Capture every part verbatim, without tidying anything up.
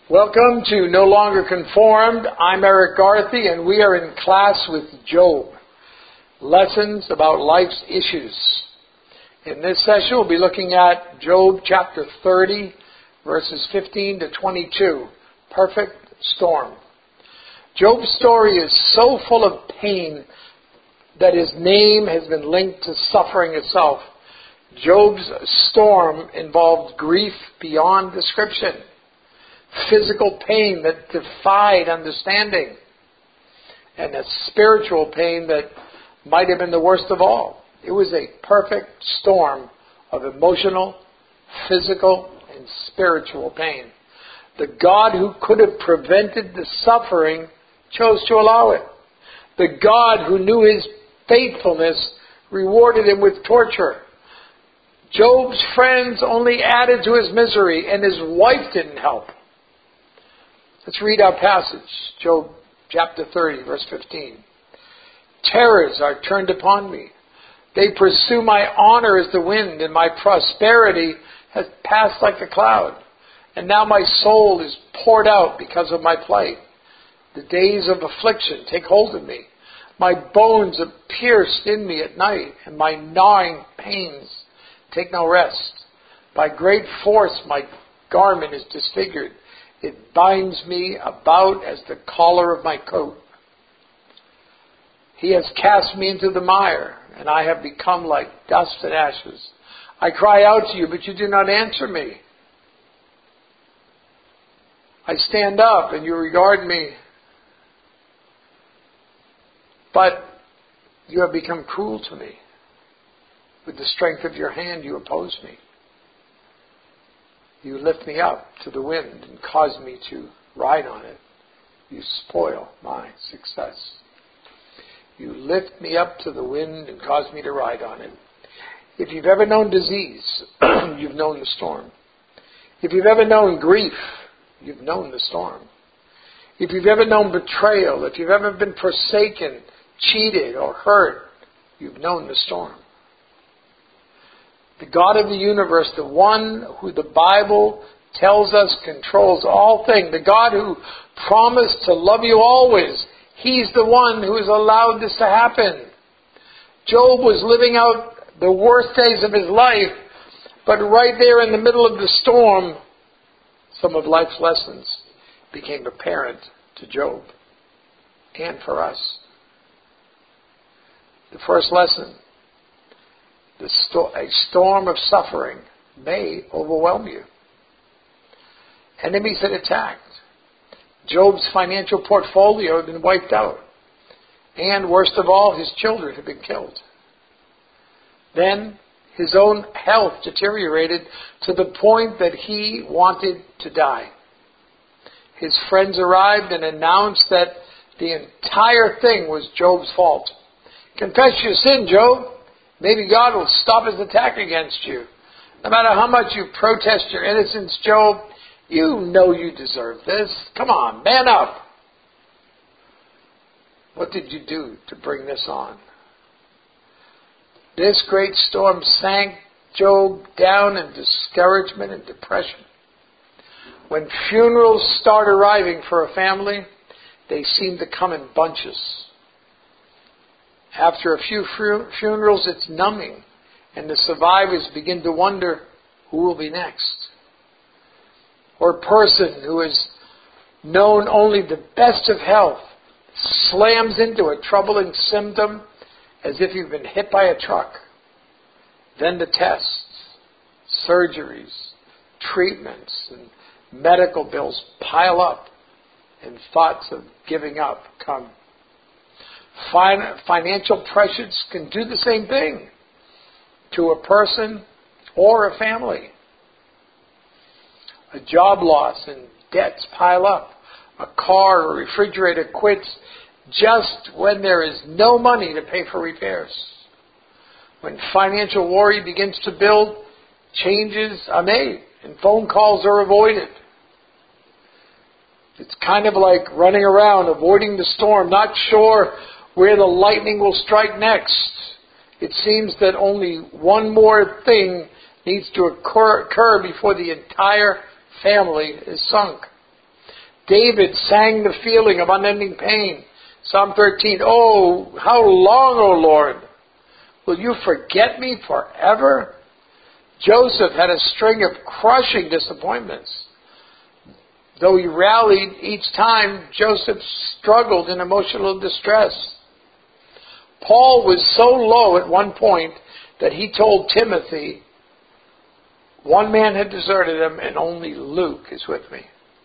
Welcome to No Longer Conformed. I'm Eric Garthy, and we are in class with Job. Lessons about life's issues. In this session, we'll be looking at Job chapter thirty, verses fifteen to twenty-two. Perfect storm. Job's story is so full of pain that his name has been linked to suffering itself. Job's storm involved grief beyond description. Physical pain that defied understanding, and a spiritual pain that might have been the worst of all. It was a perfect storm of emotional, physical, and spiritual pain. The God who could have prevented the suffering chose to allow it. The God who knew his faithfulness rewarded him with torture. Job's friends only added to his misery, and his wife didn't help. Let's read our passage, Job chapter thirty, verse fifteen. Terrors are turned upon me. They pursue my honor as the wind, and my prosperity has passed like a cloud. And now my soul is poured out because of my plight. The days of affliction take hold of me. My bones are pierced in me at night, and my gnawing pains take no rest. By great force my garment is disfigured. It binds me about as the collar of my coat. He has cast me into the mire, and I have become like dust and ashes. I cry out to you, but you do not answer me. I stand up, and you regard me, but you have become cruel to me. With the strength of your hand you oppose me. You lift me up to the wind and cause me to ride on it. You spoil my success. You lift me up to the wind and cause me to ride on it. If you've ever known disease, you've known the storm. If you've ever known grief, you've known the storm. If you've ever known betrayal, if you've ever been forsaken, cheated, or hurt, you've known the storm. The God of the universe, the one who the Bible tells us controls all things, the God who promised to love you always, he's the one who has allowed this to happen. Job was living out the worst days of his life, but right there in the middle of the storm, some of life's lessons became apparent to Job and for us. The first lesson: The sto- a storm of suffering may overwhelm you. Enemies had attacked. Job's financial portfolio had been wiped out. And worst of all, his children had been killed. Then his own health deteriorated to the point that he wanted to die. His friends arrived and announced that the entire thing was Job's fault. Confess your sin, Job. Maybe God will stop his attack against you. No matter how much you protest your innocence, Job, you know you deserve this. Come on, man up. What did you do to bring this on? This great storm sank Job down in discouragement and depression. When funerals start arriving for a family, they seem to come in bunches. After a few funerals, it's numbing, and the survivors begin to wonder who will be next. Or a person who has known only the best of health slams into a troubling symptom as if you've been hit by a truck. Then the tests, surgeries, treatments, and medical bills pile up, and thoughts of giving up come. Financial pressures can do the same thing to a person or a family. A job loss and debts pile up. A car or refrigerator quits just when there is no money to pay for repairs. When financial worry begins to build, changes are made and phone calls are avoided. It's kind of like running around, avoiding the storm, not sure where the lightning will strike next. It seems that only one more thing needs to occur, occur before the entire family is sunk. David sang the feeling of unending pain. Psalm thirteen, oh, how long, O Lord? Will you forget me forever? Joseph had a string of crushing disappointments. Though he rallied each time, Joseph struggled in emotional distress. Paul was so low at one point that he told Timothy, one man had deserted him and only Luke is with me.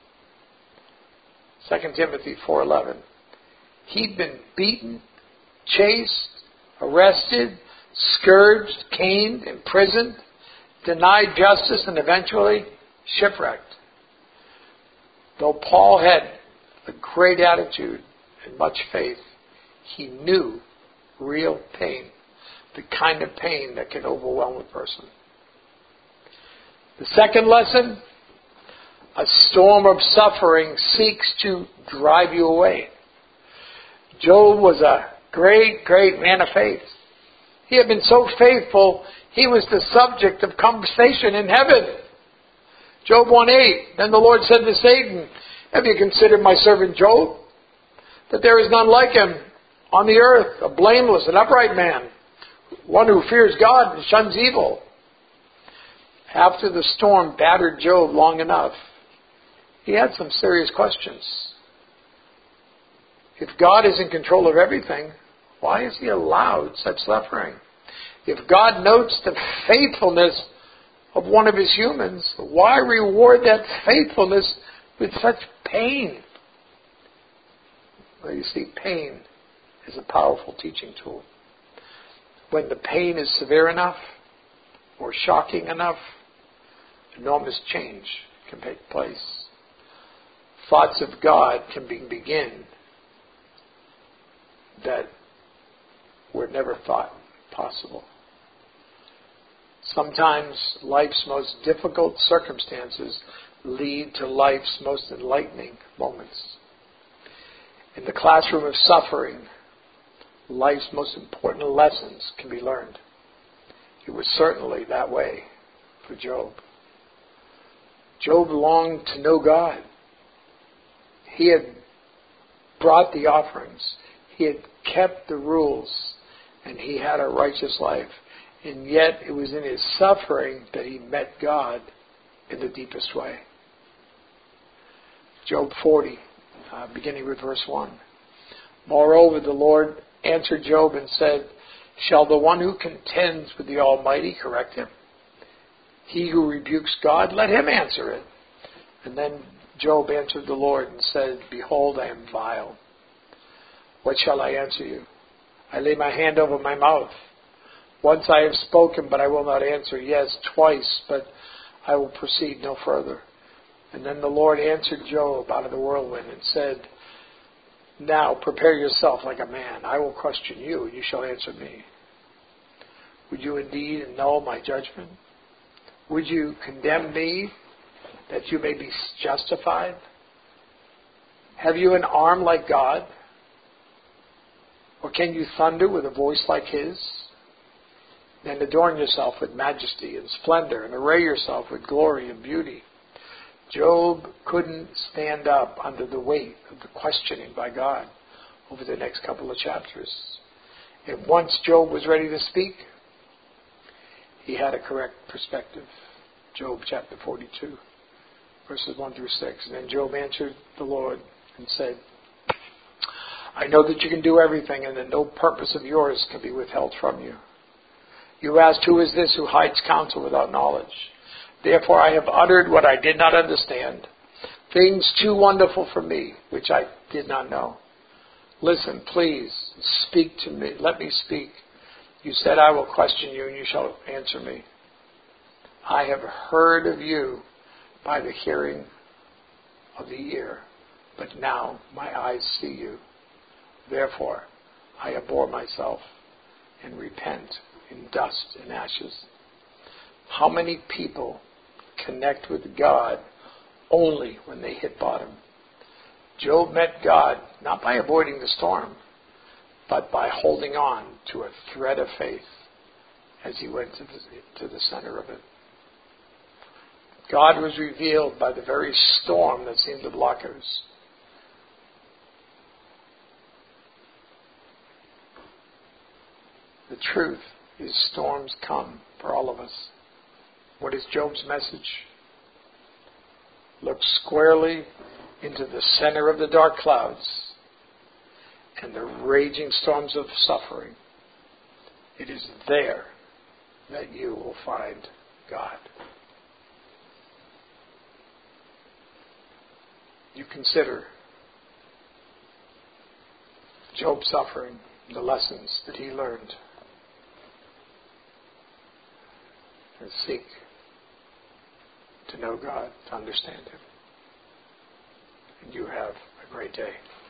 Second Timothy four eleven. He'd been beaten, chased, arrested, scourged, caned, imprisoned, denied justice, and eventually shipwrecked. Though Paul had a great attitude and much faith, he knew real pain, the kind of pain that can overwhelm a person. The second lesson, a storm of suffering seeks to drive you away. Job was a great, great man of faith. He had been so faithful, he was the subject of conversation in heaven. Job one eight, then the Lord said to Satan, have you considered my servant Job? That there is none like him on the earth, a blameless and upright man, one who fears God and shuns evil. After the storm battered Job long enough, he had some serious questions. If God is in control of everything, why has he allowed such suffering? If God notes the faithfulness of one of his humans, why reward that faithfulness with such pain? Well, you see, pain is a powerful teaching tool. When the pain is severe enough or shocking enough, enormous change can take place. Thoughts of God can be, begin that were never thought possible. Sometimes life's most difficult circumstances lead to life's most enlightening moments. In the classroom of suffering, life's most important lessons can be learned. It was certainly that way for Job. Job longed to know God. He had brought the offerings. He had kept the rules. And he had a righteous life. And yet it was in his suffering that he met God in the deepest way. Job forty, uh, beginning with verse one. Moreover, the Lord answered Job and said, shall the one who contends with the Almighty correct him? He who rebukes God, let him answer it. And then Job answered the Lord and said, behold, I am vile. What shall I answer you? I lay my hand over my mouth. Once I have spoken, but I will not answer. Yes, twice, but I will proceed no further. And then the Lord answered Job out of the whirlwind and said, now prepare yourself like a man. I will question you, and you shall answer me. Would you indeed annul my judgment? Would you condemn me that you may be justified? Have you an arm like God? Or can you thunder with a voice like his? Then adorn yourself with majesty and splendor and array yourself with glory and beauty. Job couldn't stand up under the weight of the questioning by God over the next couple of chapters. And once Job was ready to speak, he had a correct perspective. Job chapter forty-two, verses one through six. And then Job answered the Lord and said, I know that you can do everything and that no purpose of yours can be withheld from you. You asked, who is this who hides counsel without knowledge? Therefore I have uttered what I did not understand, things too wonderful for me, which I did not know. Listen, please, speak to me. Let me speak. You said, I will question you and you shall answer me. I have heard of you by the hearing of the ear, but now my eyes see you. Therefore, I abhor myself and repent in dust and ashes. How many people connect with God only when they hit bottom? Job met God not by avoiding the storm, but by holding on to a thread of faith as he went to the, to the center of it. God was revealed by the very storm that seemed to block us. truth is storms come for all of us. What is Job's message? Look squarely into the center of the dark clouds and the raging storms of suffering. It is there that you will find God. You consider Job's suffering, the lessons that he learned, and seek to know God, to understand Him. And you have a great day.